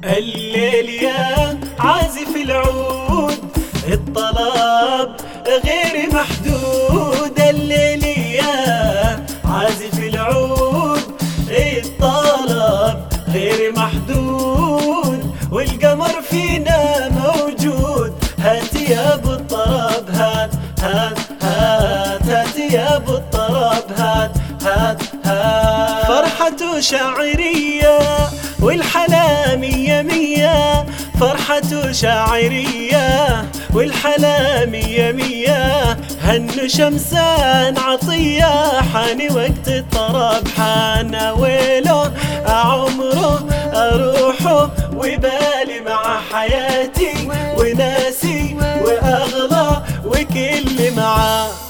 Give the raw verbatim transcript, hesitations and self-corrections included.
الليل يا عازف العود الطلب غير محدود. الليل يا عازف العود الطلب غير محدود، والقمر فينا موجود. هات يا ابو الطرب هات هات هات هات يا ابو الطرب هات هات هات. فرحة شاعرية والحلا مية مية، فرحة شاعرية والحلا مية مية. هن شمسان عطية حان وقت الطرب حان، ويله عمره أروحه وبالي مع حياتي وناسي وأغلى وكل معاه.